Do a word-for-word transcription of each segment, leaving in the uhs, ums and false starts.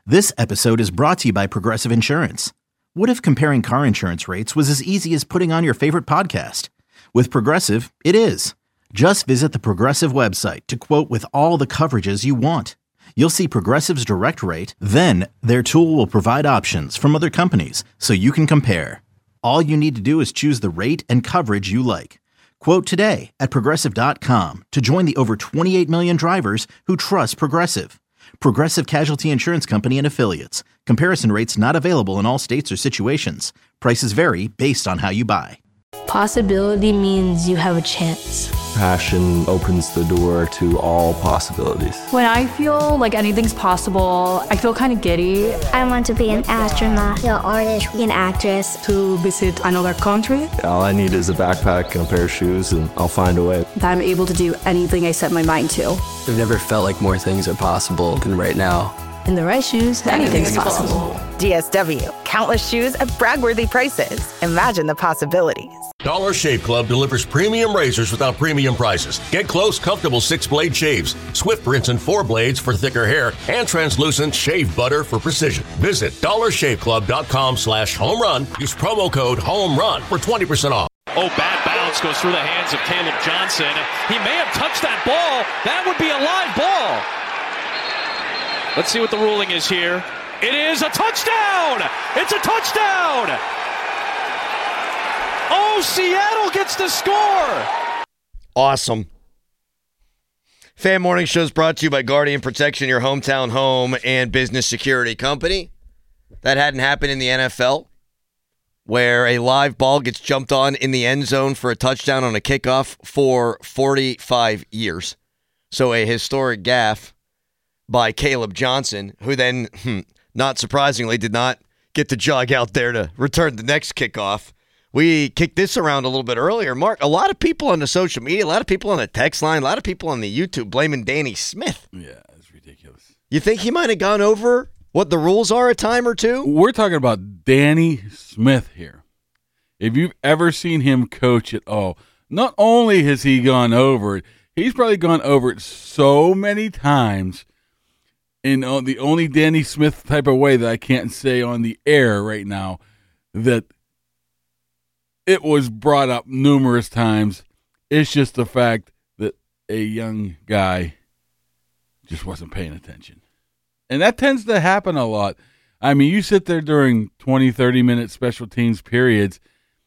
This episode is brought to you by Progressive Insurance. What if comparing car insurance rates was as easy as putting on your favorite podcast? With Progressive, it is. Just visit the Progressive website to quote with all the coverages you want. You'll see Progressive's direct rate, then their tool will provide options from other companies so you can compare. All you need to do is choose the rate and coverage you like. Quote today at progressive dot com to join the over twenty-eight million drivers who trust Progressive. Progressive Casualty Insurance Company and Affiliates. Comparison rates not available in all states or situations. Prices vary based on how you buy. Possibility means you have a chance. Passion opens the door to all possibilities. When I feel like anything's possible, I feel kind of giddy. I want to be an astronaut, an artist, an actress. To visit another country. All I need is a backpack and a pair of shoes, and I'll find a way. That I'm able to do anything I set my mind to. I've never felt like more things are possible than right now. In the right shoes, anything's possible. D S W. Countless shoes at brag-worthy prices. Imagine the possibilities. Dollar Shave Club delivers premium razors without premium prices. Get close, comfortable six-blade shaves, swift rinse and four blades for thicker hair, and translucent shave butter for precision. Visit dollar shave club dot com slash home run. Use promo code HOME-RUN for twenty percent off. Oh, bad bounce goes through the hands of Caleb Johnson. He may have touched that ball. That would be a live ball. Let's see what the ruling is here. It is a touchdown! It's a touchdown! Oh, Seattle gets the score! Awesome. Fan Morning Show is brought to you by Guardian Protection, your hometown home and business security company. That hadn't happened in the N F L, where a live ball gets jumped on in the end zone for a touchdown on a kickoff for forty-five years. So a historic gaffe by Caleb Johnson, who then, hmm, not surprisingly, did not get to jog out there to return the next kickoff. We kicked this around a little bit earlier. Mark, a lot of people on the social media, a lot of people on the text line, a lot of people on the YouTube blaming Danny Smith. Yeah, it's ridiculous. You think he might have gone over what the rules are a time or two? We're talking about Danny Smith here. If you've ever seen him coach at all, not only has he gone over it, he's probably gone over it so many times in the only Danny Smith type of way that I can't say on the air right now, that it was brought up numerous times. It's just the fact that a young guy just wasn't paying attention. And that tends to happen a lot. I mean, you sit there during twenty, thirty-minute special teams periods,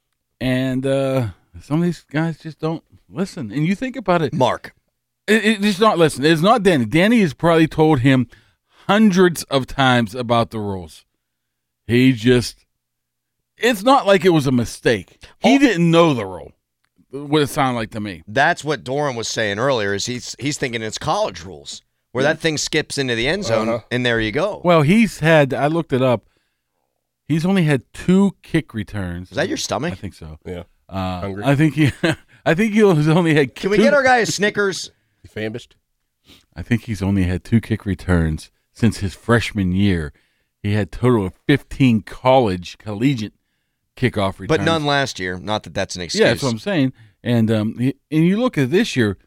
and uh, some of these guys just don't listen. And you think about it. Mark. It, it's not listen. It's not Danny. Danny has probably told him hundreds of times about the rules. He just, it's not like it was a mistake. He oh. didn't know the rule, what it sounded like to me. That's what Doran was saying earlier, is he's he's thinking it's college rules, where yeah. that thing skips into the end zone, uh-huh. and there you go. Well, he's had, I looked it up, he's only had two kick returns. Is that your stomach? I think so. Yeah. Uh, Hungry? I think he, I think he only had Can two, we get our guy a Snickers? You famished? I think he's only had two kick returns since his freshman year. He had a total of fifteen college, collegiate kickoff returns. But none last year. Not that that's an excuse. Yeah, that's what I'm saying. And um, he, and you look at this year,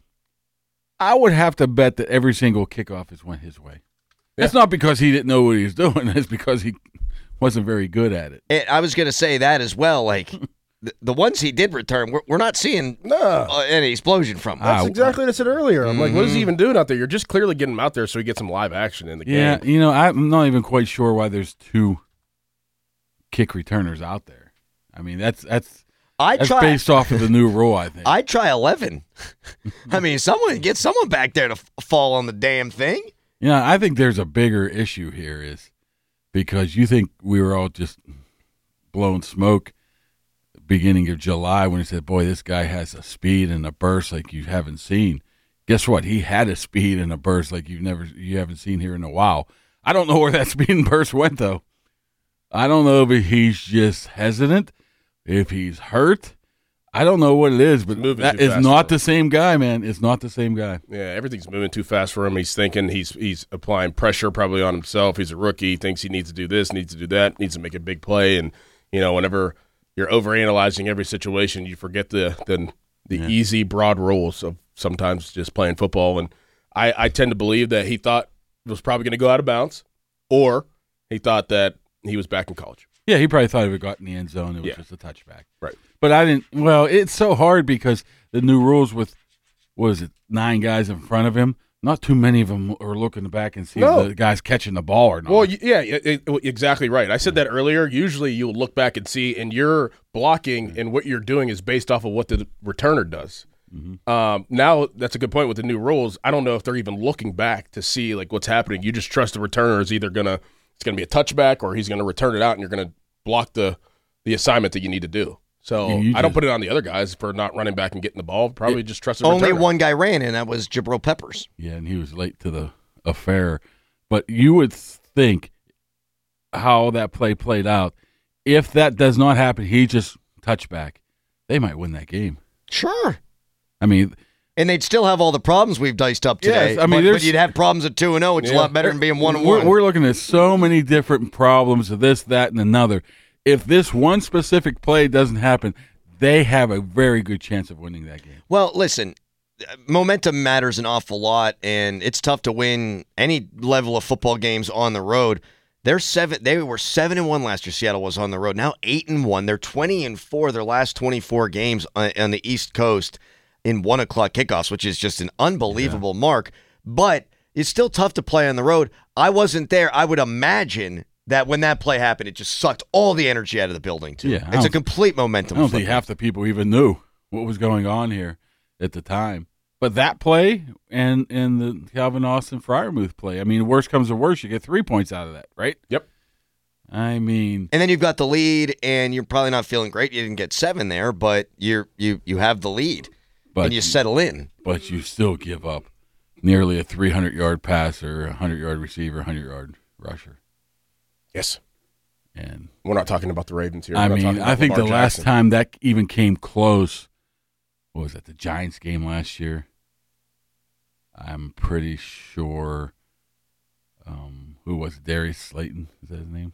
I would have to bet that every single kickoff has went his way. Yeah. It's not because he didn't know what he was doing. It's because he wasn't very good at it. And I was going to say that as well. Like, the, the ones he did return, we're, we're not seeing no. uh, any explosion from. That's uh, exactly what I said earlier. I'm mm-hmm. like, what is he even doing out there? You're just clearly getting him out there so he gets some live action in the yeah, game. Yeah, you know, I'm not even quite sure why there's two kick returners out there. I mean, that's that's, I that's try, based off of the new rule, I think. I'd try eleven. I mean, someone get someone back there to f- fall on the damn thing. Yeah, you know, I think there's a bigger issue here is because you think we were all just blowing smoke beginning of July when he said, boy, this guy has a speed and a burst like you haven't seen. Guess what? He had a speed and a burst like you've never you haven't seen here in a while. I don't know where that speed and burst went, though. I don't know if he's just hesitant, if he's hurt. I don't know what it is, but that is not the same guy, man. It's not the same guy. Yeah, everything's moving too fast for him. He's thinking he's he's applying pressure probably on himself. He's a rookie. He thinks he needs to do this, needs to do that, needs to make a big play. And, you know, whenever you're overanalyzing every situation, you forget the the, the yeah. easy, broad rules of sometimes just playing football. And I, I tend to believe that he thought it was probably going to go out of bounds, or He thought that he was back in college. Yeah, he probably thought if it got in the end zone, it was Yeah. just a touchback. Right. But I didn't. Well, it's so hard because the new rules with, what is it, nine guys in front of him, not too many of them are looking back and see No. if the guy's catching the ball or not. Well, y- yeah, it, it, exactly right. I said that earlier. Usually you'll look back and see, and your blocking and what you're doing is based off of what the returner does. Mm-hmm. Um, now, that's a good point with the new rules. I don't know if they're even looking back to see like what's happening. You just trust the returner is either going to it's going to be a touchback or he's going to return it out, and you're going to block the, the assignment that you need to do. So Yeah, you I don't just- put it on the other guys for not running back and getting the ball. Probably just trust the Only returner. one guy ran, and that was Jabril Peppers. Yeah, and he was late to the affair. But you would think how that play played out. If that does not happen, he just touchback. They might win that game. Sure. I mean, And they'd still have all the problems we've diced up today. Yes, I mean, but, there's- but you'd have problems at two and zero, which is a Yeah. lot better than being one and we're, one. we're looking at so many different problems of this, that, and another. If this one specific play doesn't happen, they have a very good chance of winning that game. Well, listen, momentum matters an awful lot, and it's tough to win any level of football games on the road. They're seven. They were seven and one last year. Seattle was on the road. Now eight and one. They're twenty and four. Their last twenty-four games on, on the East Coast in one o'clock kickoffs, which is just an unbelievable yeah. mark. But it's still tough to play on the road. I wasn't there. I would imagine that when that play happened, it just sucked all the energy out of the building too. Yeah, it's a complete momentum. I don't think half the people even knew what was going on here at the time. But that play and and the Calvin Austin Freiermuth play, I mean, worst comes to worst, you get three points out of that, right? Yep. I mean, and then you've got the lead, and you're probably not feeling great. You didn't get seven there, but you're you you have the lead, but and you settle in. But you still give up nearly a three hundred yard passer, a hundred yard receiver, a hundred yard rusher. Yes. And we're not talking about the Ravens here. I We're mean, I think Lamar the last Jackson. time that even came close, what was that, the Giants game last year? I'm pretty sure, um, who was it? Darius Slayton? Is that his name?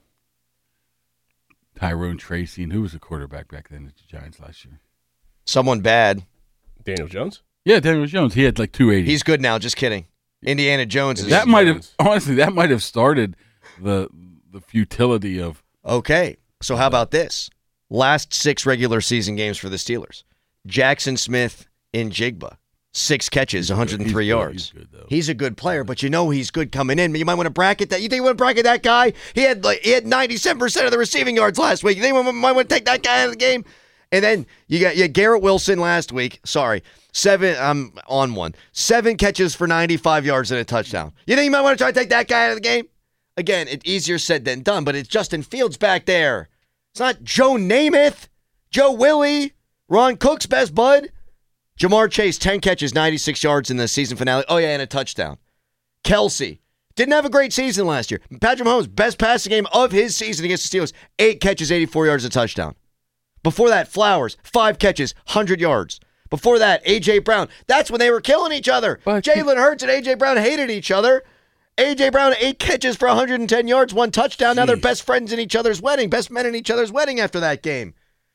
Tyrone Tracy. And who was the quarterback back then at the Giants last year? Someone bad. Daniel Jones? Yeah, Daniel Jones. He had like two eighty. He's good now. Just kidding. Indiana Jones is that might have honestly that might have started the the futility of. Okay, so how about this? Last six regular season games for the Steelers: Jackson Smith in Jigba, six catches, one hundred three he's yards. Good, he's, good, he's a good player, but you know he's good coming in. You might want to bracket that. You think you want to bracket that guy? He had like he had ninety-seven percent of the receiving yards last week. You think you might want to take that guy out of the game? And then you got you had Garrett Wilson last week. Sorry. Seven, I'm on one. Seven catches for ninety-five yards and a touchdown. You think you might want to try to take that guy out of the game? Again, it's easier said than done, but it's Justin Fields back there. It's not Joe Namath, Joe Willie, Ron Cook's best bud. Jamar Chase, ten catches, ninety-six yards in the season finale. Oh, yeah, and a touchdown. Kelsey, didn't have a great season last year. Patrick Mahomes, best passing game of his season against the Steelers. Eight catches, eighty-four yards, a touchdown. Before that, Flowers, five catches, one hundred yards. Before that, A J. Brown. That's when they were killing each other. Jalen Hurts and A J. Brown hated each other. A J. Brown, eight catches for one hundred ten yards, one touchdown. Jeez. Now they're best friends in each other's wedding, best men in each other's wedding after that game.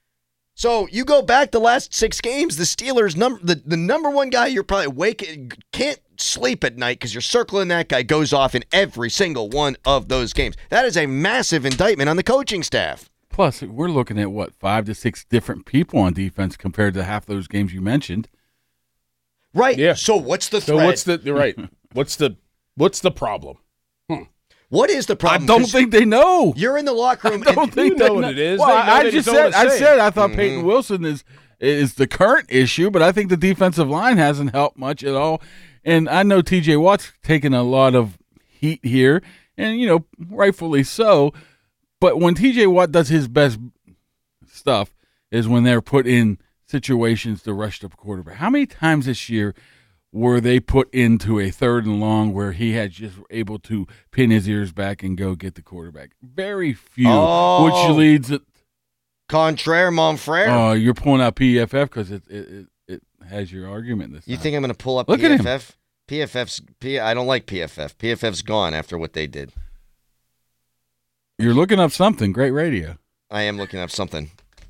So you go back the last six games, the Steelers, number the, the number one guy you're probably awake, can't sleep at night because you're circling that guy, goes off in every single one of those games. That is a massive indictment on the coaching staff. Plus, we're looking at, what, five to six different people on defense compared to half those games you mentioned. Right. Yeah. So what's the So threat? what's the right? What's the what's the problem? Hmm. What is the problem? I don't think they know. You're in the locker room. I don't and think you know they what it is. Well, They know I, I they just just said don't wanna I say said it. I thought Mm-hmm. Peyton Wilson is is the current issue, but I think the defensive line hasn't helped much at all. And I know T J Watt's taken a lot of heat here, and you know, rightfully so. But when T J Watt does his best stuff is when they're put in situations to rush the quarterback. How many times this year were they put into a third and long where he had just able to pin his ears back and go get the quarterback? Very few, Oh. which leads it. Contraire, mon frere. Oh, you're pulling out P F F because it, it it it has your argument this You time. think I'm going to pull up Look P at F him. F? P F F's P, I don't like P F F. P F F's gone after what they did. You're looking up something. Great radio. I am looking up something.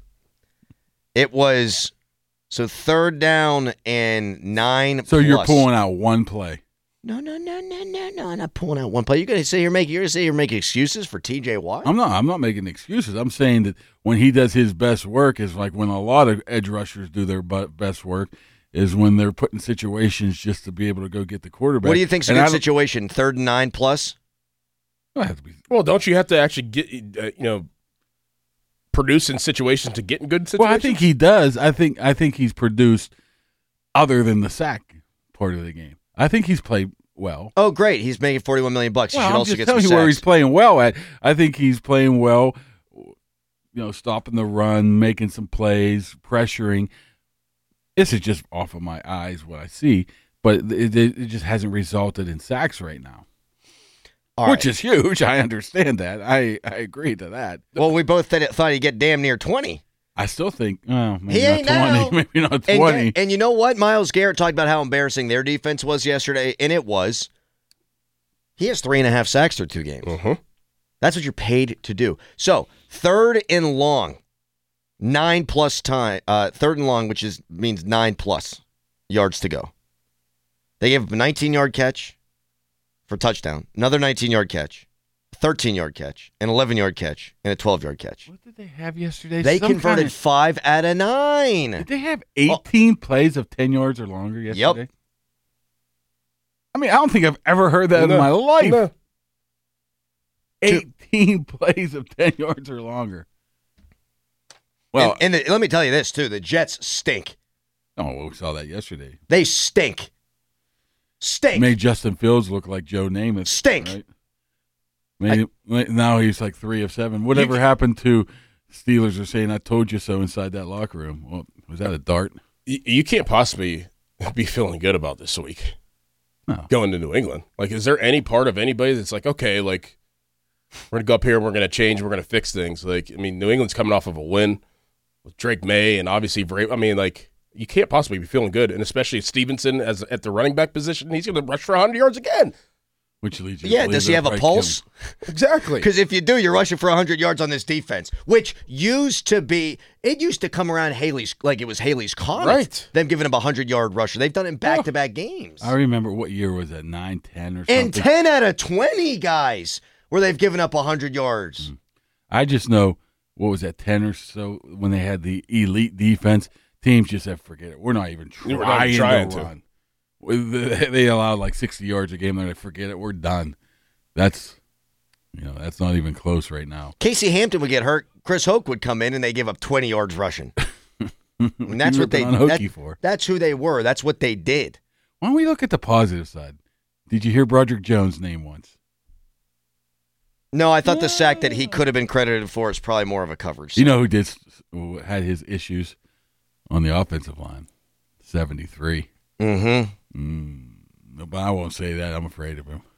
It was so third down and nine. So you're plus. pulling out one play. No, no, no, no, no, no. I'm not pulling out one play. You're going to say you're making. You're going to say you're making excuses for T J Watt. I'm not. I'm not making excuses. I'm saying that when he does his best work is like when a lot of edge rushers do their best work is when they're put in situations just to be able to go get the quarterback. What do you think's a and good situation? Third and nine plus. Have to be. Well, don't you have to actually get uh, you know produce in situations to get in good situations? Well, I think he does. I think. I think he's produced other than the sack part of the game. I think he's played well. Oh, great! He's making forty-one million bucks. Well, He should I'm also just get telling some you where sacks. he's playing well at. I think he's playing well. You know, stopping the run, making some plays, pressuring. This is just off of my eyes what I see, but it, it just hasn't resulted in sacks right now, All which right. is huge. I understand that. I, I agree to that. Well, we both th- thought he'd get damn near twenty. I still think, oh, maybe He not ain't twenty, now. maybe not And, twenty. Ga- and you know what? Myles Garrett talked about how embarrassing their defense was yesterday, and it was. He has three and a half sacks through two games. Uh-huh. That's what you're paid to do. So third and long, nine plus time. Uh, third and long, which is means nine plus yards to go. They gave up a nineteen-yard catch for touchdown, another nineteen-yard catch, thirteen-yard catch, an eleven-yard catch, and a twelve-yard catch. What did they have yesterday? They Some converted kind of- five out of nine. Did they have eighteen plays of ten yards or longer yesterday? Yep. I mean, I don't think I've ever heard that No, in my life. no. eighteen plays of ten yards or longer. Well, and, and the, let me tell you this, too. The Jets stink. oh, well, we saw that yesterday. They stink. Stink. Made Justin Fields look like Joe Namath. Stink. Right? Made him- now he's like three of seven. Whatever happened to Steelers are saying, I told you so inside that locker room. Well, was that a dart? You, you can't possibly be feeling good about this week. No. Going to New England. Like, is there any part of anybody that's like, okay, like, we're going to go up here and we're going to change, we're going to fix things? Like, I mean, New England's coming off of a win with Drake May and obviously, Bra- I mean, like, you can't possibly be feeling good. And especially Stevenson as at the running back position, he's going to rush for one hundred yards again. Which leads you to Yeah, believe does he they'll have a probably pulse? kill him. Exactly. Because if you do, you're rushing for one hundred yards on this defense, which used to be, it used to come around Haley's, like it was Haley's Comet. Right. Them giving him a one hundred-yard rusher. They've done it in back-to-back games. I remember, what year was that, nine, ten or something? And ten out of twenty guys where they've given up one hundred yards. I just know, what was that, ten or so, when they had the elite defense, teams just said, forget it. We're not even trying, We're not even trying to to. run. With- They allowed like sixty yards a game. They're like, forget it. We're done. That's, you know, that's not even close right now. Casey Hampton would get hurt. Chris Hoke would come in and they give up twenty yards rushing. And that's what they ripping on Hokie that- for. That's who they were. That's what they did. Why don't we look at the positive side? Did you hear Broderick Jones' name once? No, I thought the sack that he could have been credited for is probably more of a coverage. You know who did who had his issues on the offensive line? seventy-three. Mm-hmm. Mm, no, but I won't say that. I'm afraid of him.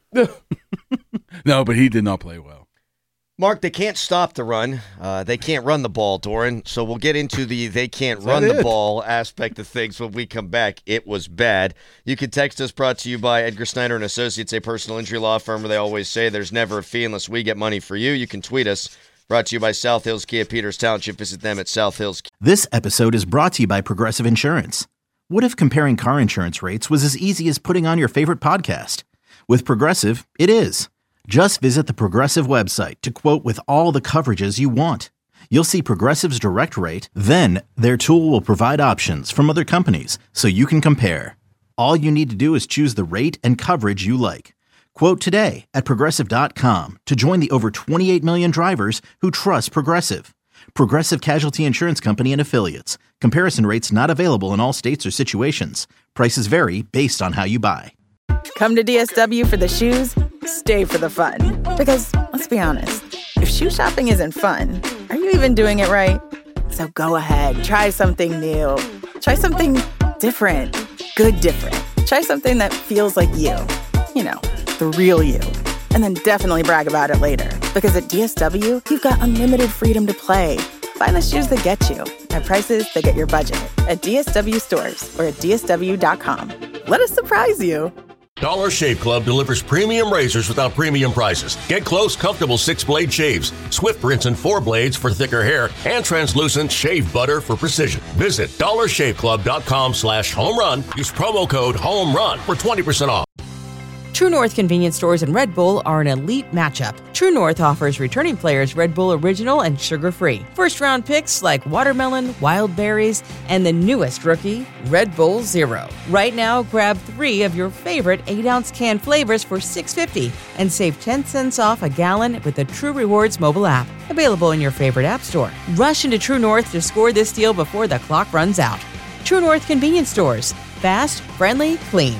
No, but he did not play well. Mark, they can't stop the run. Uh, they can't run the ball, Doran. So we'll get into the they can't Is run that the it? ball aspect of things when we come back. It was bad. You can text us, brought to you by Edgar Snyder and Associates, a personal injury law firm where they always say there's never a fee unless we get money for you. You can tweet us. Brought to you by South Hills Kia Peters Township. Visit them at South Hills. This episode is brought to you by Progressive Insurance. What if comparing car insurance rates was as easy as putting on your favorite podcast? With Progressive, it is. Just visit the Progressive website to quote with all the coverages you want. You'll see Progressive's direct rate, then their tool will provide options from other companies so you can compare. All you need to do is choose the rate and coverage you like. Quote today at Progressive dot com to join the over twenty-eight million drivers who trust Progressive. Progressive Casualty Insurance Company and Affiliates. Comparison rates not available in all states or situations. Prices vary based on how you buy. Come to D S W for the shoes, stay for the fun. Because, let's be honest, if shoe shopping isn't fun, are you even doing it right? So go ahead, try something new. Try something different. Good different. Try something that feels like you. You know, the real you. And then definitely brag about it later. Because at D S W, you've got unlimited freedom to play. Find the shoes that get you at prices that get your budget at D S W stores or at D S W dot com. Let us surprise you. Dollar Shave Club delivers premium razors without premium prices. Get close, comfortable six-blade shaves, Swift rinse and four blades for thicker hair, and translucent shave butter for precision. Visit dollar shave club dot com slash home run. Use promo code HOME RUN for twenty percent off. True North convenience stores and Red Bull are an elite matchup. True North offers returning players Red Bull Original and sugar-free. First-round picks like watermelon, wild berries, and the newest rookie, Red Bull Zero. Right now, grab three of your favorite eight-ounce can flavors for six dollars and fifty cents and save ten cents off a gallon with the True Rewards mobile app. Available in your favorite app store. Rush into True North to score this deal before the clock runs out. True North convenience stores. Fast, friendly, clean.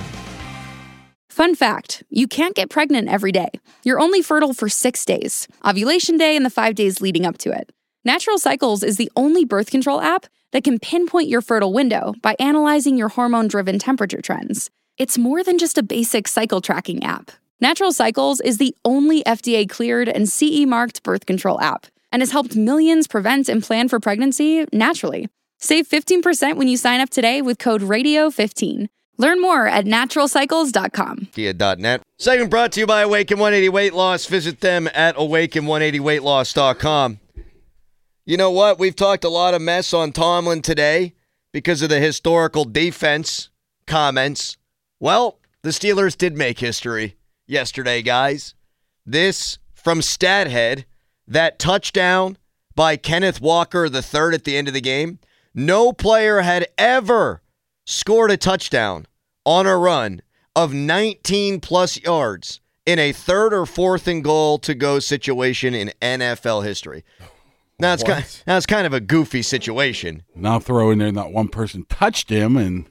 Fun fact, you can't get pregnant every day. You're only fertile for six days, ovulation day and the five days leading up to it. Natural Cycles is the only birth control app that can pinpoint your fertile window by analyzing your hormone-driven temperature trends. It's more than just a basic cycle tracking app. Natural Cycles is the only F D A-cleared and C E-marked birth control app and has helped millions prevent and plan for pregnancy naturally. Save fifteen percent when you sign up today with code radio fifteen. Learn more at natural cycles dot com. Kia dot net. Segment brought to you by Awaken one eighty Weight Loss. Visit them at awaken one eighty weight loss dot com. You know what? We've talked a lot of mess on Tomlin today because of the historical defense comments. Well, the Steelers did make history yesterday, guys. This from Stathead, that touchdown by Kenneth Walker the third at the end of the game. No player had ever scored a touchdown on a run of nineteen plus yards in a third or fourth and goal to go situation in N F L history. Now it's, kind of, now it's kind of a goofy situation. Now throw in there not one person touched him and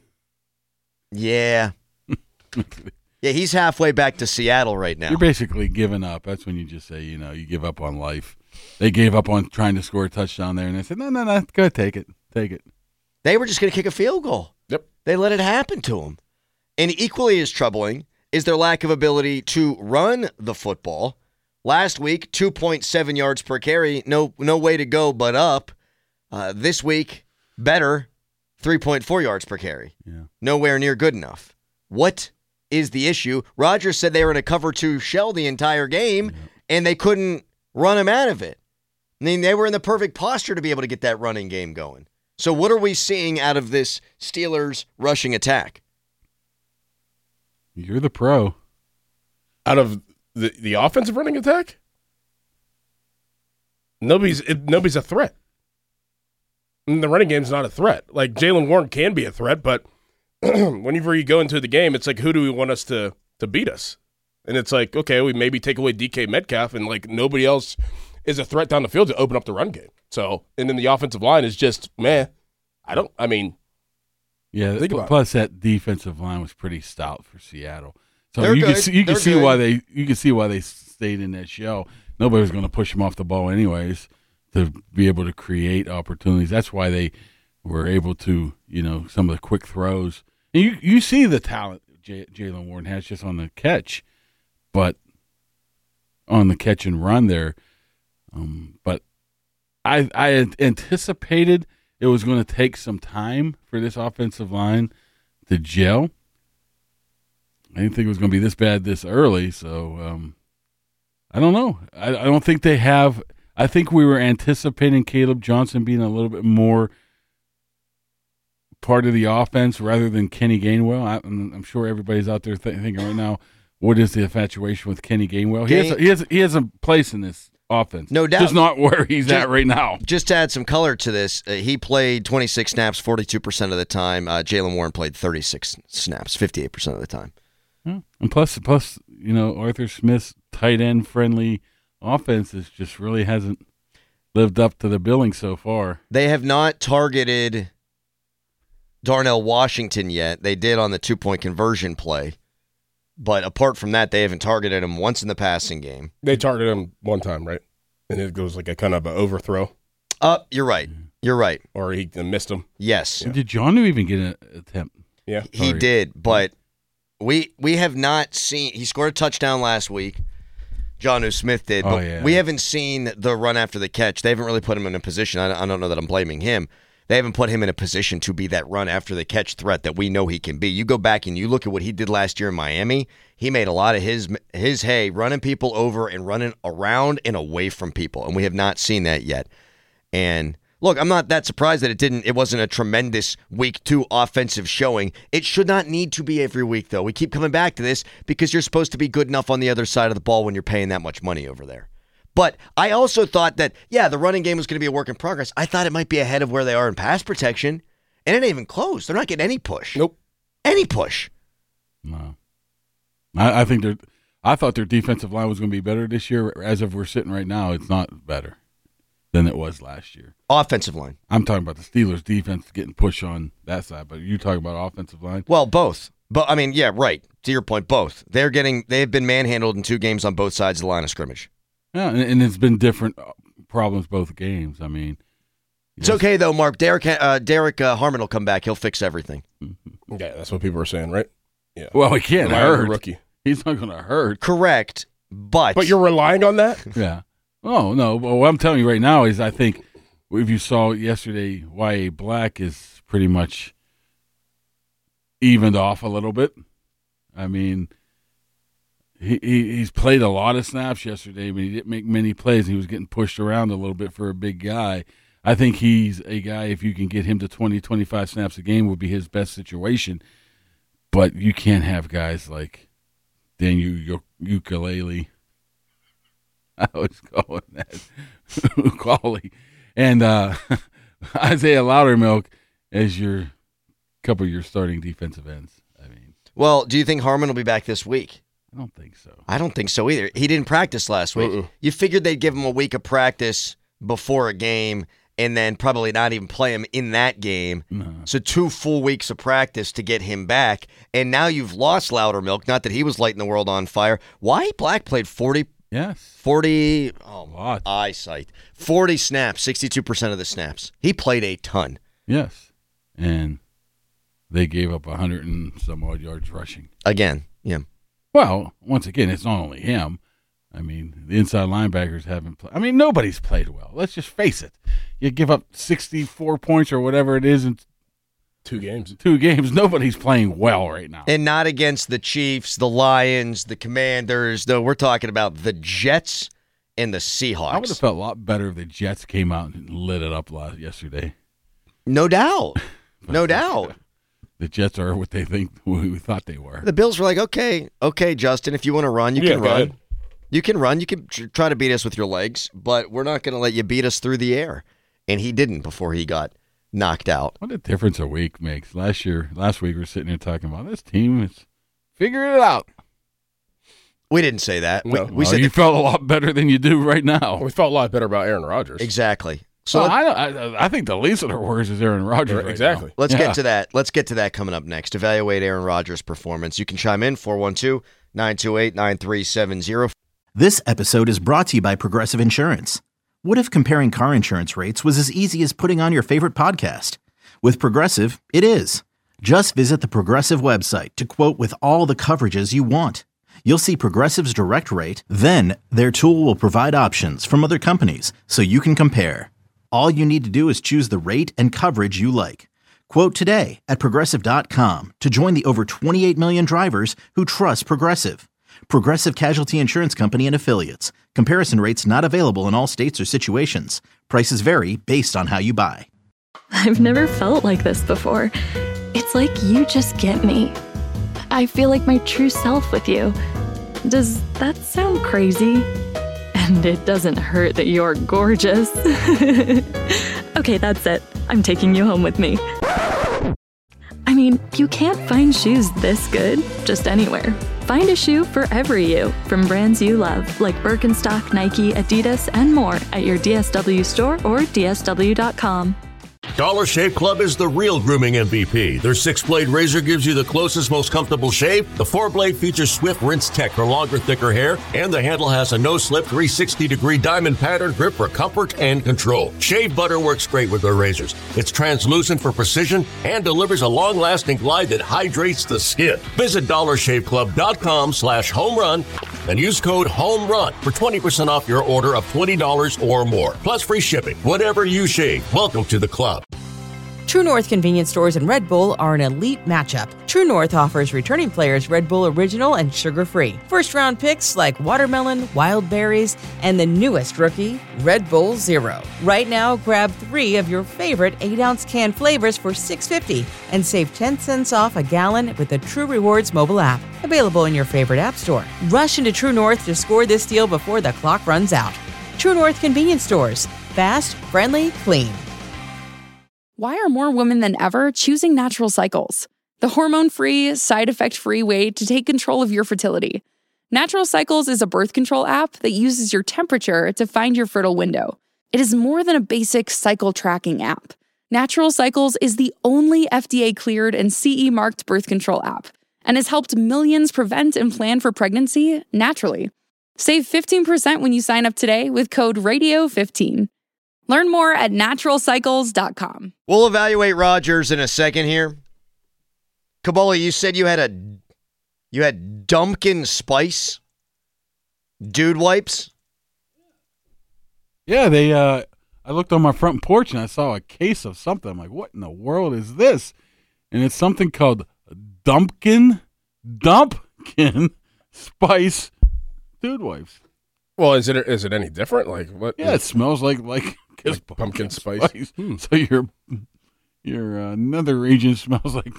yeah. Yeah, he's halfway back to Seattle right now. You're basically giving up. That's when you just say, you know, you give up on life. They gave up on trying to score a touchdown there, and they said, no, no, no, go ahead, take it. Take it. They were just going to kick a field goal. Yep. They let it happen to them. And equally as troubling is their lack of ability to run the football. Last week, two point seven yards per carry. No no way to go but up. Uh, this week, better, three point four yards per carry. Yeah. Nowhere near good enough. What is the issue? Rodgers said they were in a cover two shell the entire game, yeah. and they couldn't run him out of it. I mean, they were in the perfect posture to be able to get that running game going. So what are we seeing out of this Steelers rushing attack? You're the pro. Out of the, the offensive running attack? Nobody's it, nobody's a threat. I mean, the running game's not a threat. Like, Jaylen Warren can be a threat, but whenever you go into the game, it's like, who do we want us to, to beat us? And it's like, okay, we maybe take away D K Metcalf, and, like, nobody else is a threat down the field to open up the run game. So, and then the offensive line is just, meh. I don't, I mean, yeah. Think about plus, it. that defensive line was pretty stout for Seattle. So They're you good. can see, you can They're see good. why they you can see why they stayed in that shell. Nobody was going to push them off the ball anyways to be able to create opportunities. That's why they were able to, you know, some of the quick throws. And you you see the talent J- Jaylen Warren has just on the catch, but on the catch and run there. Um, but I I had anticipated it was going to take some time for this offensive line to gel. I didn't think it was going to be this bad this early, so um, I don't know. I, I don't think they have – I think we were anticipating Caleb Johnson being a little bit more part of the offense rather than Kenny Gainwell. I, I'm, I'm sure everybody's out there th- thinking right now, what is the infatuation with Kenny Gainwell? He, Gain- has a, he, has, he has a place in this offense. No doubt. Just not where he's just, at right now. Just to add some color to this, uh, he played twenty-six snaps forty-two percent of the time. Uh, Jaylen Warren played thirty-six snaps fifty-eight percent of the time. Yeah. And plus, plus, you know, Arthur Smith's tight end friendly offense is just really hasn't lived up to the billing so far. They have not targeted Darnell Washington yet. They did on the two-point conversion play. But apart from that, they haven't targeted him once in the passing game. They targeted him one time, right? And it goes like a kind of an overthrow. Uh, you're right. You're right. Or he missed him. Yes. Yeah. Did Jonnu even get an attempt? Yeah. He Sorry. did, but we we have not seen – he scored a touchdown last week. Jonnu Smith did. But oh, yeah. we haven't seen the run after the catch. They haven't really put him in a position. I, I don't know that I'm blaming him. They haven't put him in a position to be that run after the catch threat that we know he can be. You go back and you look at what he did last year in Miami. He made a lot of his his hay running people over and running around and away from people, and we have not seen that yet. And look, I'm not that surprised that it didn't. It wasn't a tremendous week two offensive showing. It should not need to be every week, though. We keep coming back to this because you're supposed to be good enough on the other side of the ball when you're paying that much money over there. But I also thought that, yeah, the running game was going to be a work in progress. I thought it might be ahead of where they are in pass protection, and it ain't even close. They're not getting any push. Nope. Any push. No. I, I think they're. I thought their defensive line was going to be better this year. As of we're sitting right now, it's not better than it was last year. Offensive line. I'm talking about the Steelers' defense getting pushed on that side, but you talking about offensive line? Well, both. But I mean, yeah, right. To your point, both. They're getting. They've been manhandled in two games on both sides of the line of scrimmage. Yeah, and, and it's been different problems both games. I mean, it's yes. okay though, Mark. Derek uh, Derek uh, Harmon will come back. He'll fix everything. Mm-hmm. Yeah, that's what people are saying, right? Yeah. Well, he can't hurt. Rookie. He's not going to hurt. Correct, but but you're relying on that. Yeah. Oh no. But what I'm telling you right now is, I think if you saw yesterday, Y A Black is pretty much evened off a little bit. I mean, he, he he's played a lot of snaps yesterday, but he didn't make many plays. He was getting pushed around a little bit for a big guy. I think he's a guy, if you can get him to twenty, twenty-five snaps a game, would be his best situation. But you can't have guys like Daniel Ukulele. I was calling that Ukulele. And uh, Isaiah Loudermilk as your couple of your starting defensive ends. I mean, well, do you think Harmon will be back this week? I don't think so. I don't think so either. He didn't practice last week. Uh-uh. You figured they'd give him a week of practice before a game and then probably not even play him in that game. No. So two full weeks of practice to get him back. And now you've lost Loudermilk. Not that he was lighting the world on fire. Y A Black played forty. Yes. forty. Oh, my eyesight. forty snaps, sixty-two percent of the snaps. He played a ton. Yes. And they gave up one hundred and some odd yards rushing. Again, yeah. Well, once again, it's not only him. I mean, the inside linebackers haven't played. I mean, nobody's played well. Let's just face it. You give up sixty-four points or whatever it is in two games. Two games. Nobody's playing well right now. And not against the Chiefs, the Lions, the Commanders. No, we're talking about the Jets and the Seahawks. I would have felt a lot better if the Jets came out and lit it up last, yesterday. No doubt. No doubt. The Jets are what they think we thought they were. The Bills were like, okay, okay, Justin, if you want to run, you yeah, can run. Ahead. You can run. You can tr- try to beat us with your legs, but we're not going to let you beat us through the air. And he didn't before he got knocked out. What a difference a week makes. Last year, last week, we were sitting here talking about this team is figuring it out. We didn't say that. No. We, we well, said you that- felt a lot better than you do right now. We felt a lot better about Aaron Rodgers. Exactly. So well, I, I I think the least of their worries is Aaron Rodgers. Right exactly. Now. Let's yeah. get to that. Let's get to that coming up next. Evaluate Aaron Rodgers' performance. You can chime in four one two, nine two eight, nine three seven zero. This episode is brought to you by Progressive Insurance. What if comparing car insurance rates was as easy as putting on your favorite podcast? With Progressive, it is. Just visit the Progressive website to quote with all the coverages you want. You'll see Progressive's direct rate, then their tool will provide options from other companies so you can compare. All you need to do is choose the rate and coverage you like. Quote today at Progressive dot com to join the over twenty-eight million drivers who trust Progressive. Progressive Casualty Insurance Company and Affiliates. Comparison rates not available in all states or situations. Prices vary based on how you buy. I've never felt like this before. It's like you just get me. I feel like my true self with you. Does that sound crazy? And it doesn't hurt that you're gorgeous. Okay, that's it. I'm taking you home with me. I mean, you can't find shoes this good just anywhere. Find a shoe for every you from brands you love, like Birkenstock, Nike, Adidas, and more at your D S W store or D S W dot com. Dollar Shave Club is the real grooming M V P. Their six-blade razor gives you the closest, most comfortable shave. The four-blade features Swift Rinse Tech for longer, thicker hair. And the handle has a no-slip three hundred sixty degree diamond pattern grip for comfort and control. Shave butter works great with their razors. It's translucent for precision and delivers a long-lasting glide that hydrates the skin. Visit dollar shave club dot com slash home run and use code HOMERUN for twenty percent off your order of twenty dollars or more. Plus free shipping. Whatever you shave, welcome to the club. True North convenience stores and Red Bull are an elite matchup. True North offers returning players Red Bull Original and sugar-free. First-round picks like watermelon, wild berries, and the newest rookie, Red Bull Zero. Right now, grab three of your favorite eight-ounce can flavors for six dollars and fifty cents and save ten cents off a gallon with the True Rewards mobile app. Available in your favorite app store. Rush into True North to score this deal before the clock runs out. True North convenience stores. Fast, friendly, clean. Why are more women than ever choosing Natural Cycles? The hormone-free, side-effect-free way to take control of your fertility. Natural Cycles is a birth control app that uses your temperature to find your fertile window. It is more than a basic cycle tracking app. Natural Cycles is the only F D A-cleared and C E-marked birth control app and has helped millions prevent and plan for pregnancy naturally. Save fifteen percent when you sign up today with code radio fifteen. Learn more at natural cycles dot com. We'll evaluate Rodgers in a second here. Kabola, you said you had a you had Dumpkin Spice dude wipes? Yeah, they uh I looked on my front porch and I saw a case of something. I'm like, what in the world is this? And it's something called Dumpkin Dumpkin Spice dude wipes. Well, is it is it any different? Like what? Yeah, it smells like like, like pumpkin, pumpkin spice. spice. Hmm. So your your uh, nether region smells like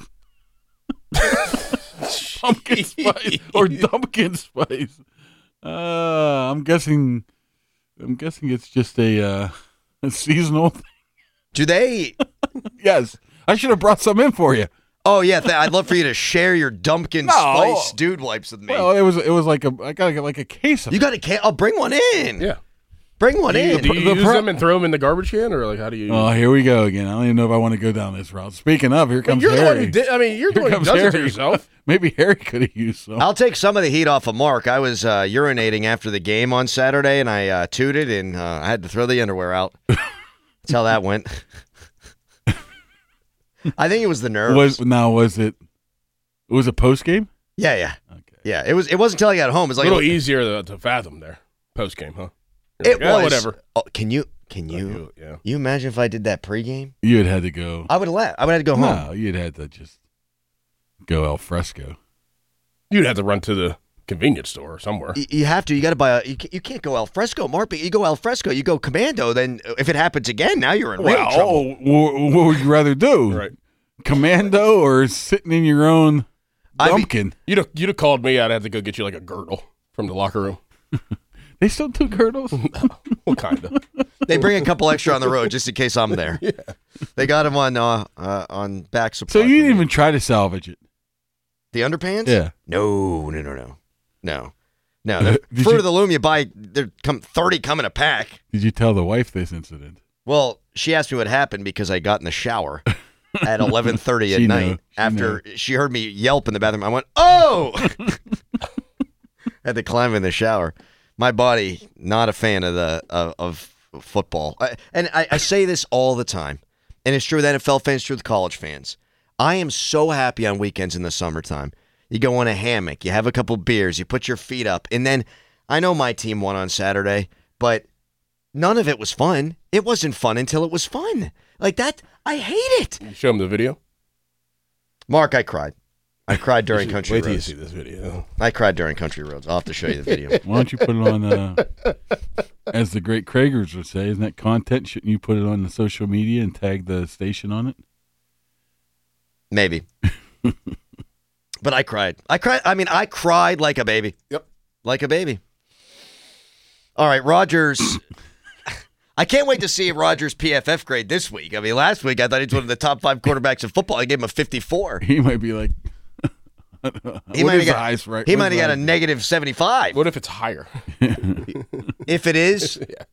pumpkin spice or dumpkin spice. Uh, I'm guessing. I'm guessing it's just a, uh, a seasonal thing. Do they? Yes, I should have brought some in for you. Oh yeah, th- I'd love for you to share your Dumpkin No. Spice dude wipes with me. Well, it was it was like a I gotta get like a case of. You got a case? I'll bring one in. Yeah, bring one do you, in. Do you The use pro- them and throw them in the garbage can, or like how do you? Oh, here we go again. I don't even know if I want to go down this route. Speaking of, here I mean, comes you're the Harry. one who did. I mean, you're the Here one who comes does it to Harry. yourself. Maybe Harry could have used some. I'll take some of the heat off of Mark. I was uh, urinating after the game on Saturday, and I uh, tooted, and uh, I had to throw the underwear out. That's how that went. I think it was the nerves. Was now was it? It was a post game. Yeah, yeah, okay. Yeah. It was. It wasn't until I got home. It was like a little easier to, to fathom there post game, huh? It like, oh, was whatever. Oh, can you? Can you? Like, you- yeah. You imagine if I did that pregame? You had had to go. I would have left. I would have had to go home. No, you'd had to just go al fresco. You'd have to run to the convenience store or somewhere. Y- You have to. You got to buy a. You ca- you can't go al fresco, Mark. But you go al fresco. You go commando. Then if it happens again, now you're in real Well, trouble. wh- what would you rather do? Right. Commando or sitting in your own I mean- dumpkin? You'd have, you'd have called me. I'd have to go get you like a girdle from the locker room. They still do girdles? What kind of? They bring a couple extra on the road just in case I'm there. Yeah. They got them on uh, uh on back supply. So you for didn't me. even try to salvage it? The underpants? Yeah. No, no, no, no, no, no. they're- Did Fruit you- of the Loom, you buy. There come thirty come in a pack. Did you tell the wife this incident? Well, she asked me what happened because I got in the shower at eleven thirty at She night knew. She after she heard me yelp in the bathroom. I went, oh! Had to climb in the shower. My body, not a fan of the of, of football. I, and I, I say this all the time, and it's true with N F L fans, it's true with college fans. I am so happy on weekends in the summertime. You go in a hammock, you have a couple beers, you put your feet up, and then I know my team won on Saturday, but none of it was fun. It wasn't fun until it was fun. Like that, I hate it. You show him the video. Mark, I cried. I cried during You should Country wait till you Roads. see this video. I cried during Country Roads. I'll have to show you the video. Why don't you put it on, uh, as the great Kragers would say, isn't that content? Shouldn't you put it on the social media and tag the station on it? Maybe. But I cried. I cried. I mean, I cried like a baby. Yep. Like a baby. All right, Rodgers. I can't wait to see Rodgers' P F F grade this week. I mean, last week I thought he was one of the top five quarterbacks in football. I gave him a fifty-four. He might be like, He what might is have got, highest, right? he What might is have got a highest? negative seventy-five. What if it's higher? If it is, Yeah.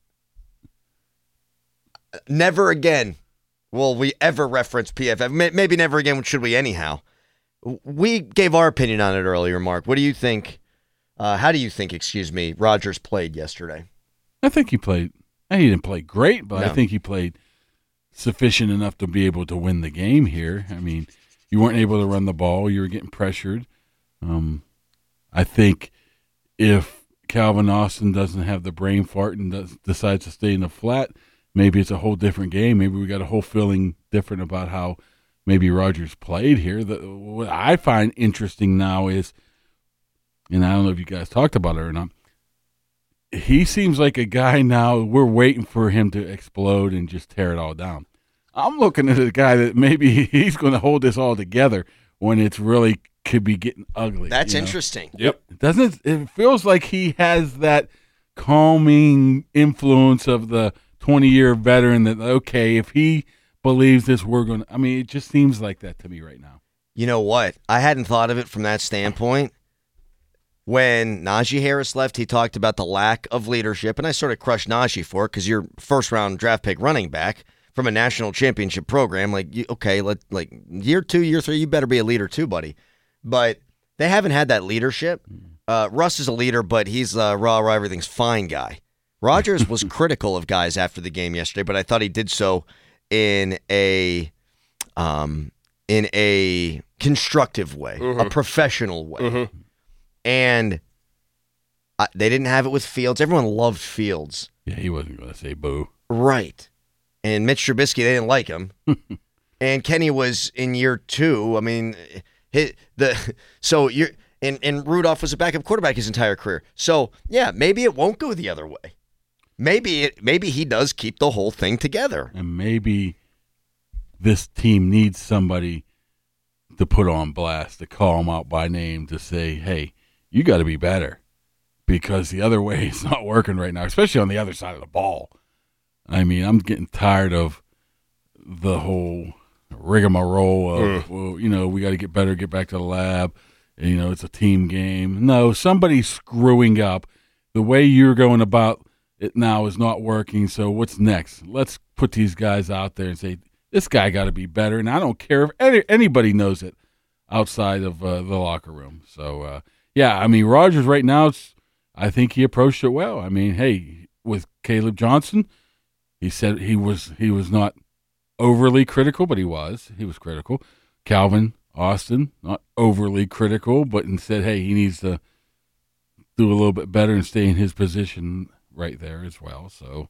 never again will we ever reference P F F. May- Maybe never again should we anyhow. We gave our opinion on it earlier, Mark. What do you think? Uh, how do you think, excuse me, Rodgers played yesterday? I think he played. He didn't play great, but No. I think he played sufficient enough to be able to win the game here. I mean, you weren't able to run the ball. You were getting pressured. Um, I think if Calvin Austin doesn't have the brain fart and does, decides to stay in the flat, maybe it's a whole different game. Maybe we got a whole feeling different about how maybe Rodgers played here. The, what I find interesting now is, and I don't know if you guys talked about it or not, he seems like a guy now, we're waiting for him to explode and just tear it all down. I'm looking at a guy that maybe he's going to hold this all together when it's really could be getting ugly. That's you know? interesting. Yep. Doesn't it, it feels like he has that calming influence of the twenty-year veteran that, okay, if he believes this, we're going to – I mean, it just seems like that to me right now. You know what? I hadn't thought of it from that standpoint. When Najee Harris left, he talked about the lack of leadership, and I sort of crushed Najee for it because you're first-round draft pick running back from a national championship program. Like, you, okay, let like year two, year three, you better be a leader too, buddy. But they haven't had that leadership. Uh, Russ is a leader, but he's a rah, rah, everything's fine guy. Rodgers was critical of guys after the game yesterday, but I thought he did so in a um, in a constructive way, mm-hmm. a professional way. Mm-hmm. And I, they didn't have it with Fields. Everyone loved Fields. Yeah, he wasn't going to say boo. Right. And Mitch Trubisky, they didn't like him. And Kenny was in year two. I mean, his, the so you're and, and Rudolph was a backup quarterback his entire career. So yeah, maybe it won't go the other way. Maybe it maybe he does keep the whole thing together. And maybe this team needs somebody to put on blast, to call him out by name, to say, hey, you got to be better, because the other way is not working right now, especially on the other side of the ball. I mean, I'm getting tired of the whole rigmarole of, mm. well, you know, we got to get better, get back to the lab. And, you know, it's a team game. No, somebody's screwing up. The way you're going about it now is not working, so what's next? Let's put these guys out there and say, this guy got to be better, and I don't care if any, anybody knows it outside of uh, the locker room. So, uh, yeah, I mean, Rodgers right now, it's, I think he approached it well. I mean, hey, with Caleb Johnson, he said he was he was not overly critical, but he was. He was critical. Calvin Austin, not overly critical, but said, hey, he needs to do a little bit better and stay in his position right there as well. So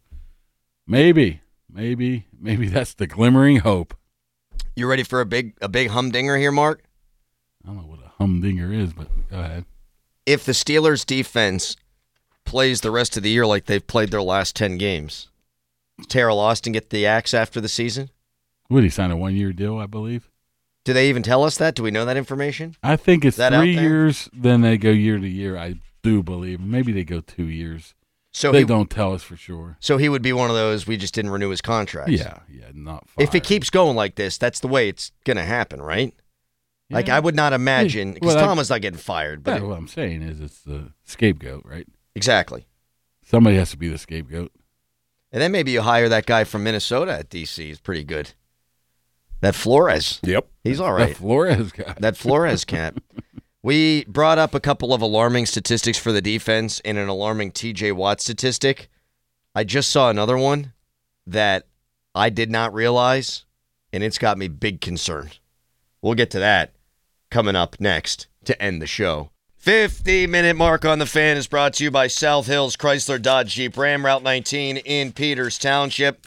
maybe, maybe, maybe that's the glimmering hope. You ready for a big a big humdinger here, Mark? I don't know what a humdinger is, but go ahead. If the Steelers' defense plays the rest of the year like they've played their last ten games, does Terrell Austin get the axe after the season? Would he sign a one-year deal, I believe? Do they even tell us that? Do we know that information? I think it's three years, then they go year to year, I do believe. Maybe they go two years. So they he, don't tell us for sure. So he would be one of those, we just didn't renew his contract. Yeah, yeah, not fired. If it keeps going like this, that's the way it's going to happen, right? Yeah. Like, I would not imagine, because well, Tom is not getting fired. But yeah, it, what I'm saying is it's the scapegoat, right? Exactly. Somebody has to be the scapegoat. And then maybe you hire that guy from Minnesota at D C. He's pretty good. That Flores. Yep. He's all right. That Flores guy. That Flores cat. We brought up a couple of alarming statistics for the defense and an alarming T J Watt statistic. I just saw another one that I did not realize, and it's got me big concerned. We'll get to that coming up next to end the show. fifty-minute mark on the Fan is brought to you by South Hills Chrysler Dodge Jeep Ram, Route nineteen in Peters Township.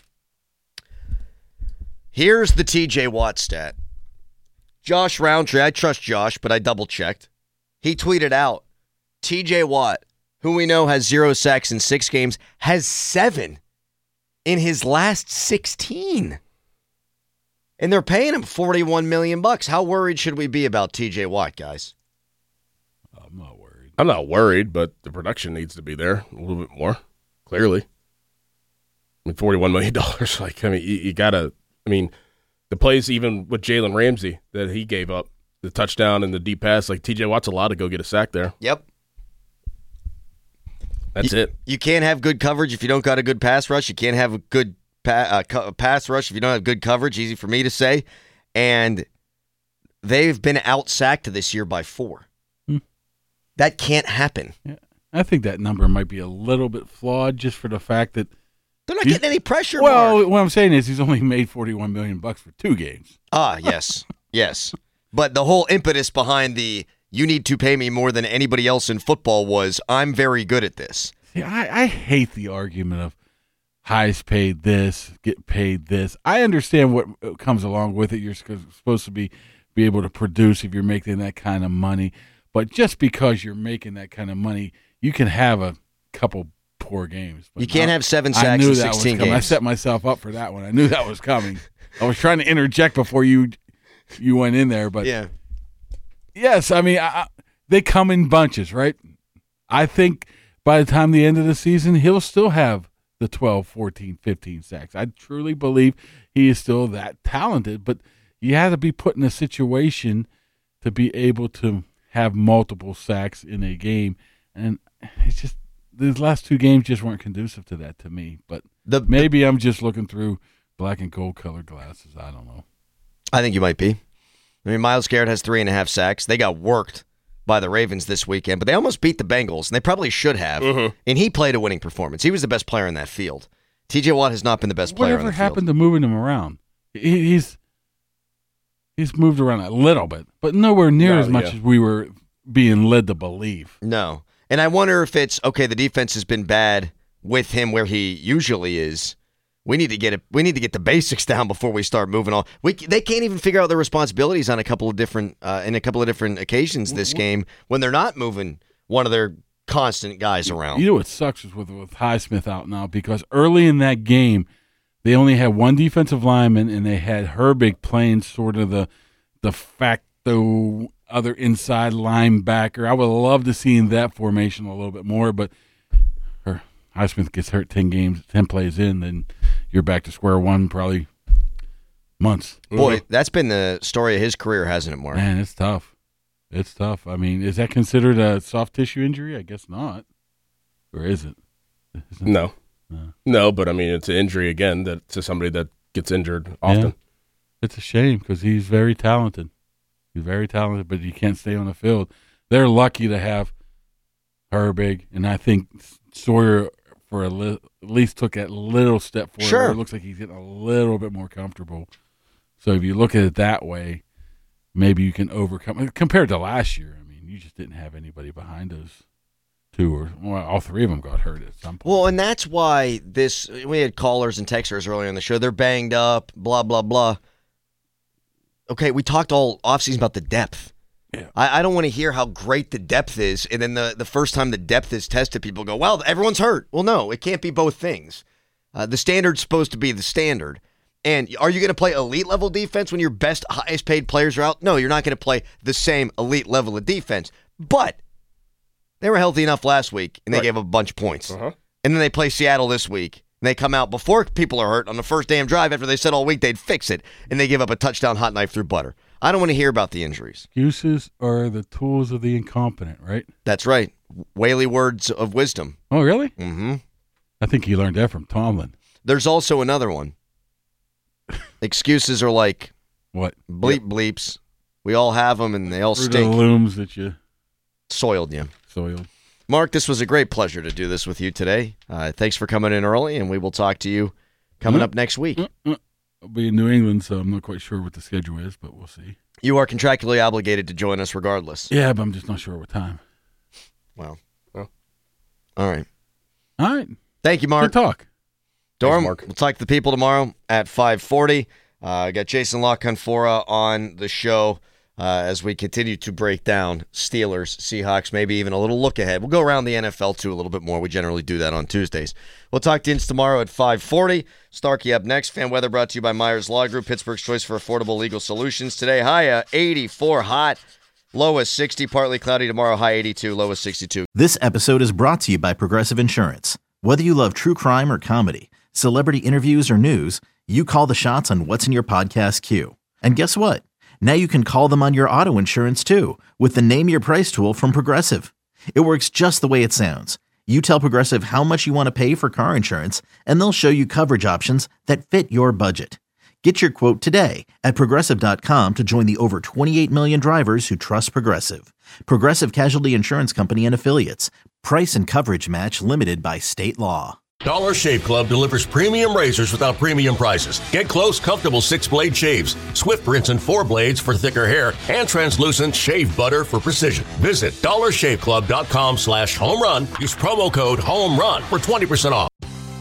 Here's the T J Watt stat. Josh Roundtree, I trust Josh, but I double-checked. He tweeted out, T J Watt, who we know has zero sacks in six games, has seven in his last sixteen. And they're paying him forty-one million dollars bucks. How worried should we be about T J Watt, guys? I'm not worried. I'm not worried, but the production needs to be there a little bit more, clearly. I mean, forty-one million dollars. Like, I mean, you, you got to, I mean, the plays even with Jalen Ramsey that he gave up, the touchdown and the deep pass, like T J Watt's allowed to go get a sack there. Yep. That's you, it. You can't have good coverage if you don't got a good pass rush. You can't have a good pa- uh, pass rush if you don't have good coverage. Easy for me to say. And they've been out-sacked this year by four. Hmm. That can't happen. Yeah. I think that number might be a little bit flawed just for the fact that they're not getting any pressure. Well, Mark. What I'm saying is he's only made forty-one million dollars bucks for two games. Ah, yes. Yes. But the whole impetus behind the you need to pay me more than anybody else in football was I'm very good at this. See, I, I hate the argument of highest paid this, get paid this. I understand what comes along with it. You're supposed to be, be able to produce if you're making that kind of money. But just because you're making that kind of money, you can have a couple poor games. But you can't not, have seven sacks in sixteen games. I set myself up for that one. I knew that was coming. I was trying to interject before you you went in there. But yeah. Yes, I mean, I, I, they come in bunches, right? I think by the time the end of the season, he'll still have the twelve, fourteen, fifteen sacks. I truly believe he is still that talented, but you have to be put in a situation to be able to have multiple sacks in a game. And it's just, these last two games just weren't conducive to that to me. But the, maybe the, I'm just looking through black and gold colored glasses. I don't know. I think you might be. I mean, Myles Garrett has three and a half sacks. They got worked by the Ravens this weekend, but they almost beat the Bengals, and they probably should have. Mm-hmm. And he played a winning performance. He was the best player in that field. T J Watt has not been the best player Whatever in the field. happened to moving him around? He, he's he's moved around a little bit, but nowhere near No, as much yeah. as we were being led to believe. No. And I wonder if it's, okay, the defense has been bad with him where he usually is. We need to get it. We need to get the basics down before we start moving on. We they can't even figure out their responsibilities on a couple of different uh, in a couple of different occasions this game when they're not moving one of their constant guys around. You know what sucks is with with Highsmith out now, because early in that game they only had one defensive lineman and they had Herbig playing sort of the de facto other inside linebacker. I would love to see in that formation a little bit more, but her Highsmith gets hurt ten games, ten plays in, then you're back to square one probably months. Boy, that's been the story of his career, hasn't it, Mark? Man, it's tough. It's tough. I mean, is that considered a soft tissue injury? I guess not. Or is it? Is it? No. No. No, but I mean, it's an injury, again, that to somebody that gets injured often. Yeah. It's a shame because he's very talented. He's very talented, but he can't stay on the field. They're lucky to have Herbig, and I think Sawyer for a li- at least took that little step forward. Sure. Where it looks like he's getting a little bit more comfortable. So if you look at it that way, maybe you can overcome. Compared to last year, I mean, you just didn't have anybody behind those two, or well, all three of them got hurt at some point. Well, and that's why this. We had callers and texters earlier in the show. They're banged up, blah blah blah. Okay, we talked all offseason about the depth. Yeah. I, I don't want to hear how great the depth is, and then the, the first time the depth is tested, people go, well, everyone's hurt. Well, no, it can't be both things. Uh, the standard's supposed to be the standard. And are you going to play elite level defense when your best, highest paid players are out? No, you're not going to play the same elite level of defense. But they were healthy enough last week, and they right. gave up a bunch of points. Uh-huh. And then they play Seattle this week. And they come out before people are hurt on the first damn drive after they said all week they'd fix it, and they give up a touchdown hot knife through butter. I don't want to hear about the injuries. Excuses are the tools of the incompetent, right? That's right. Whaley words of wisdom. Oh, really? Mm-hmm. I think he learned that from Tomlin. There's also another one. Excuses are like what? Bleep yep. bleeps. We all have them, and they all Fruit stink. of the looms that you soiled you. Soiled. Mark, this was a great pleasure to do this with you today. Uh, thanks for coming in early, and we will talk to you coming Mm-hmm. up next week. Mm-hmm. I'll be in New England, so I'm not quite sure what the schedule is, but we'll see. You are contractually obligated to join us regardless. Yeah, but I'm just not sure what time. Well, well. all right. All right. Thank you, Mark. Good talk. Dorm, Thanks, Mark. We'll talk to the people tomorrow at five forty. I uh, got Jason LaConfora on the show uh, as we continue to break down Steelers, Seahawks, maybe even a little look ahead. We'll go around the N F L, too, a little bit more. We generally do that on Tuesdays. We'll talk to Inns tomorrow at five forty. Starkey up next. Fan weather brought to you by Myers Law Group, Pittsburgh's choice for affordable legal solutions. Today, high uh, eighty-four, hot, low as sixty, partly cloudy tomorrow, high eighty-two, low as sixty-two. This episode is brought to you by Progressive Insurance. Whether you love true crime or comedy, celebrity interviews or news, you call the shots on what's in your podcast queue. And guess what? Now you can call them on your auto insurance too with the Name Your Price tool from Progressive. It works just the way it sounds. You tell Progressive how much you want to pay for car insurance, and they'll show you coverage options that fit your budget. Get your quote today at Progressive dot com to join the over twenty-eight million drivers who trust Progressive. Progressive Casualty Insurance Company and Affiliates. Price and coverage match limited by state law. Dollar Shave Club delivers premium razors without premium prices. Get close, comfortable six-blade shaves, swift rinse and four blades for thicker hair, and translucent shave butter for precision. Visit dollar shave club dot com slash home run. Use promo code HOME RUN for twenty percent off.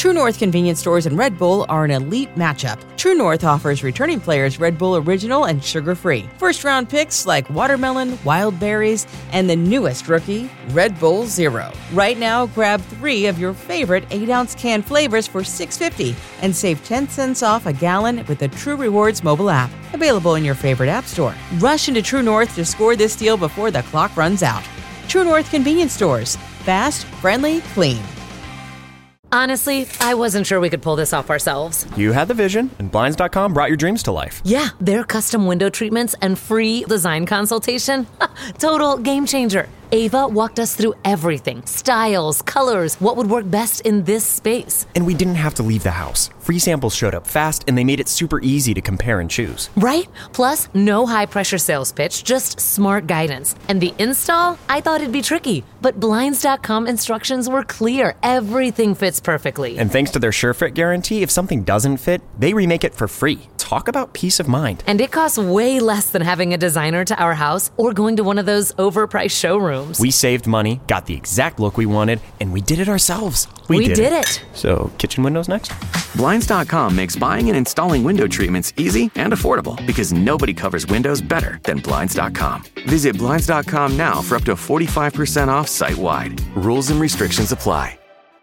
True North convenience stores and Red Bull are an elite matchup. True North offers returning players Red Bull Original and sugar-free. First-round picks like watermelon, wild berries, and the newest rookie, Red Bull Zero. Right now, grab three of your favorite eight-ounce can flavors for six dollars and fifty cents and save ten cents off a gallon with the True Rewards mobile app. Available in your favorite app store. Rush into True North to score this deal before the clock runs out. True North convenience stores. Fast, friendly, clean. Honestly, I wasn't sure we could pull this off ourselves. You had the vision, and Blinds dot com brought your dreams to life. Yeah, their custom window treatments and free design consultation. Total game changer. Ava walked us through everything. Styles, colors, what would work best in this space. And we didn't have to leave the house. Free samples showed up fast, and they made it super easy to compare and choose. Right? Plus, no high-pressure sales pitch, just smart guidance. And the install? I thought it'd be tricky, but Blinds dot com instructions were clear. Everything fits perfectly. And thanks to their SureFit guarantee, if something doesn't fit, they remake it for free. Talk about peace of mind. And it costs way less than having a designer to our house or going to one of those overpriced showrooms. We saved money, got the exact look we wanted, and we did it ourselves. We, we did, did it. it. So, kitchen windows next? Blinds dot com makes buying and installing window treatments easy and affordable because nobody covers windows better than Blinds dot com. Visit Blinds dot com now for up to forty-five percent off site-wide. Rules and restrictions apply.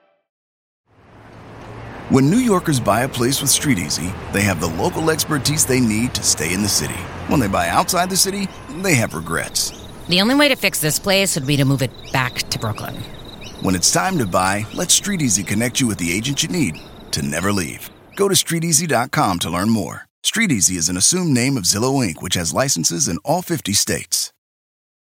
When New Yorkers buy a place with Street Easy, they have the local expertise they need to stay in the city. When they buy outside the city, they have regrets. The only way to fix this place would be to move it back to Brooklyn. When it's time to buy, let Street Easy connect you with the agent you need to never leave. Go to street easy dot com to learn more. Street Easy is an assumed name of Zillow Incorporated, which has licenses in all fifty states.